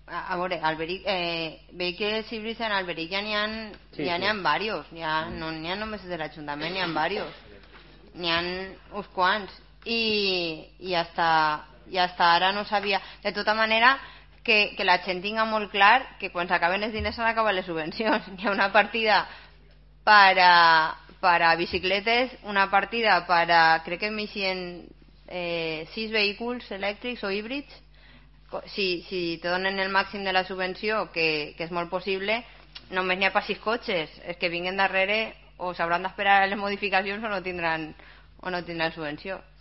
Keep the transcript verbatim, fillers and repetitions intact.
a, a veure, Alberic, eh, vehicles híbrids en Alberic ja n'hi ha, Sí, ja sí. n'hi ha varios, ja, no n'hi ha només de l'Ajuntament, n'hi ha varios, n'hi ha uns quants, i, i hasta, i hasta ara no sabia. De tota manera, que, que la gent tinga molt clar que quan s'acaben els diners s'han acabat les subvencions. Hi ha una partida para, para bicicletes, una partida para, crec que m'eixien eh, sis vehicles elèctrics o híbrids. Si, si te donen el màxim de la subvenció, que, que és molt possible, només n'hi ha per sis cotxes. Els que vinguen darrere o s'hauran d'esperar a les modificacions o no tindran, o no tindran subvenció.